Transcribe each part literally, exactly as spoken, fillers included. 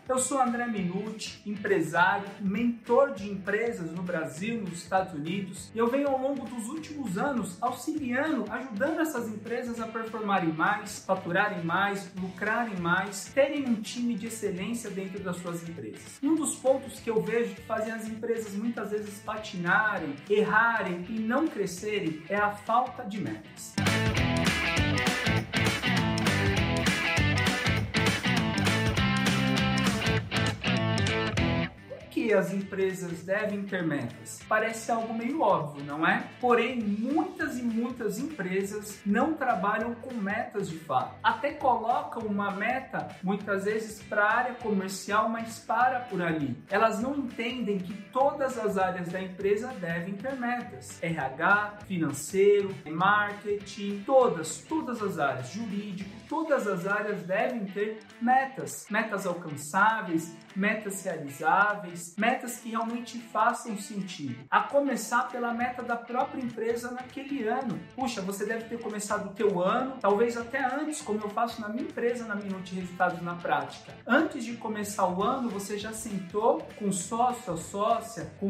Eu sou André Minuti, empresário, mentor de empresas no Brasil e nos Estados Unidos, e eu venho ao longo dos últimos anos auxiliando, ajudando essas empresas a performarem mais, faturarem mais, lucrarem mais, terem um time de excelência dentro das suas empresas. E um dos pontos que eu vejo que fazem as empresas muitas vezes patinarem, errarem e não crescerem é a falta de metas. Que as empresas devem ter metas? Parece algo meio óbvio, não é? Porém, muitas e muitas empresas não trabalham com metas de fato. Até colocam uma meta, muitas vezes, para a área comercial, mas para por ali. Elas não entendem que todas as áreas da empresa devem ter metas. R H, financeiro, marketing, todas, todas as áreas, jurídico, todas as áreas devem ter metas. Metas alcançáveis, metas realizáveis, metas que realmente façam sentido. A começar pela meta da própria empresa naquele ano. Puxa, você deve ter começado o teu ano, talvez até antes, como eu faço na minha empresa, na Minuti Resultados na Prática. Antes de começar o ano, você já sentou com o sócio, a sócia, com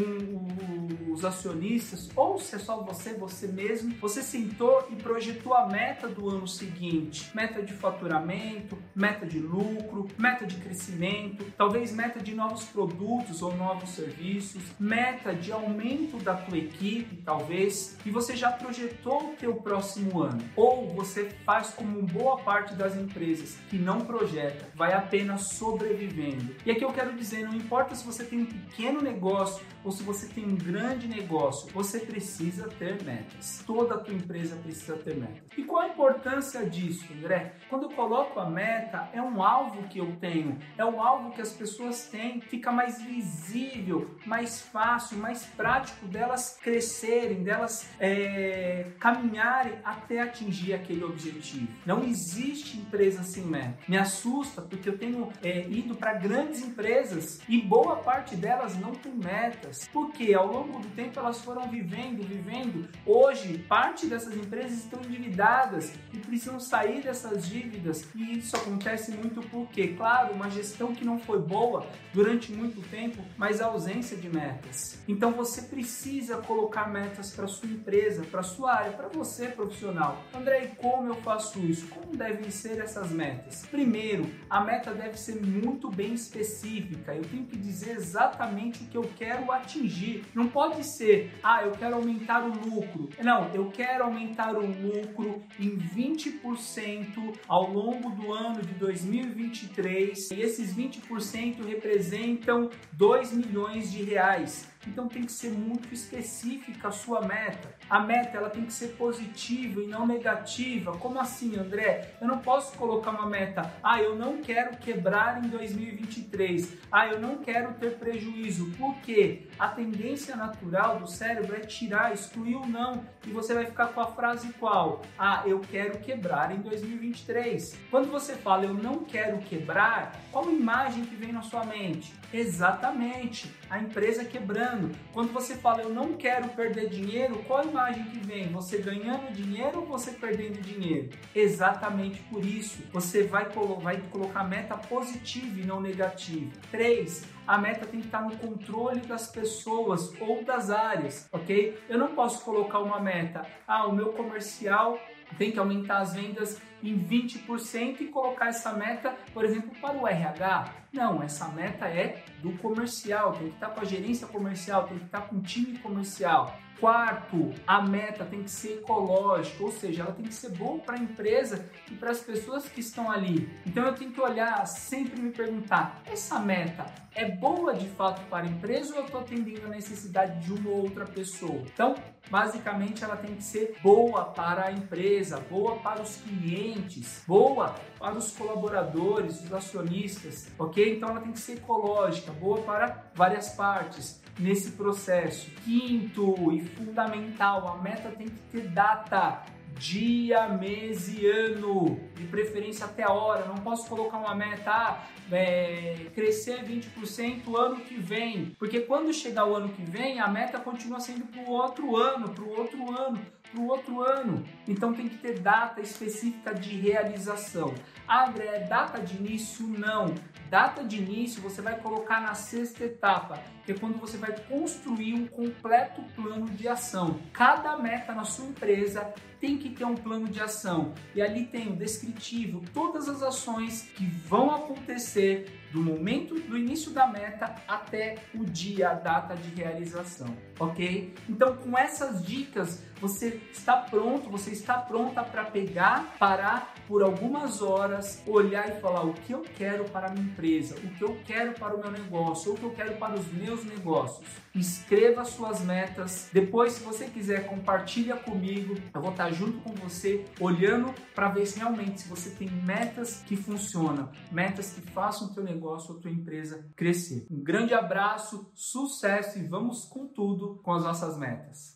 os acionistas, ou se é só você, você mesmo, você sentou e projetou a meta do ano seguinte. Meta de faturamento, meta de lucro, meta de crescimento, talvez meta de novos produtos ou novos serviços, meta de aumento da tua equipe, talvez, e você já projetou o teu próximo ano. Ou você faz como boa parte das empresas que não projeta, vai apenas sobrevivendo. E aqui eu quero dizer, não importa se você tem um pequeno negócio ou se você tem um grande negócio, você precisa ter metas. Toda a tua empresa precisa ter metas. E qual a importância disso, André? Quando eu coloco a meta, é um alvo que eu tenho, é um alvo que as pessoas têm, fica mais visível, mais fácil, mais prático delas crescerem, delas é, caminharem até atingir aquele objetivo. Não existe empresa sem meta. Me assusta porque eu tenho é, ido para grandes empresas e boa parte delas não tem metas, porque ao longo do tempo elas foram vivendo, vivendo. Hoje, parte dessas empresas estão endividadas e precisam sair dessas dívidas, e isso acontece muito porque, claro, uma gestão que não foi boa durante muito tempo, mas a ausência de metas. Então você precisa colocar metas para sua empresa, para sua área, para você profissional. André, e como eu faço isso? Como devem ser essas metas? Primeiro, a meta deve ser muito bem específica. Eu tenho que dizer exatamente o que eu quero atingir. Não pode ser, ah, eu quero aumentar o lucro. Não, eu quero aumentar o lucro em vinte por cento ao longo do ano de dois mil e vinte e três, e esses vinte por cento representam dois milhões de reais. Então tem que ser muito específica a sua meta. A meta ela tem que ser positiva e não negativa. Como assim, André? Eu não posso colocar uma meta, ah, eu não quero quebrar em dois mil e vinte e três, ah, eu não quero ter prejuízo. Por quê? A tendência natural do cérebro é tirar, excluir o não, e você vai ficar com a frase qual? Ah, eu quero quebrar em dois mil e vinte e três. Quando você fala eu não quero quebrar, qual a imagem que vem na sua mente? Exatamente, a empresa quebrando. Quando você fala eu não quero perder dinheiro, qual a imagem que vem? Você ganhando dinheiro ou você perdendo dinheiro? Exatamente por isso, você vai, colo- vai colocar meta positiva e não negativa. três. A meta tem que estar no controle das pessoas ou das áreas, ok? Eu não posso colocar uma meta, ah, o meu comercial tem que aumentar as vendas em vinte por cento e colocar essa meta, por exemplo, para o R H. Não, essa meta é do comercial, tem que estar com a gerência comercial, tem que estar com o time comercial. Quarto, a meta tem que ser ecológica, ou seja, ela tem que ser boa para a empresa e para as pessoas que estão ali. Então eu tenho que olhar, sempre me perguntar, essa meta é boa de fato para a empresa ou eu estou atendendo a necessidade de uma ou outra pessoa? Então, basicamente ela tem que ser boa para a empresa, boa para os clientes, boa para os colaboradores, os acionistas, ok? Então ela tem que ser ecológica, boa para várias partes nesse processo. Quinto e fundamental, a meta tem que ter data. Dia, mês e ano, de preferência até a hora. Não posso colocar uma meta, ah, é, crescer vinte por cento ano que vem, porque quando chegar o ano que vem, a meta continua sendo para o outro ano, para o outro ano, para o outro ano. Então tem que ter data específica de realização. Ah, André, data de início? Não. Data de início você vai colocar na sexta etapa, que é quando você vai construir um completo plano de ação. Cada meta na sua empresa tem que ter um plano de ação e ali tem o descritivo, todas as ações que vão acontecer do momento do início da meta até o dia, a data de realização, ok? Então, com essas dicas, você está pronto, você está pronta para pegar, parar por algumas horas, olhar e falar o que eu quero para a minha empresa, o que eu quero para o meu negócio, o que eu quero para os meus negócios. Escreva suas metas. Depois, se você quiser, compartilha comigo. Eu vou estar junto com você, olhando para ver se realmente se você tem metas que funcionam, metas que façam o teu negócio ou tua empresa crescer. Um grande abraço, sucesso e vamos com tudo com as nossas metas.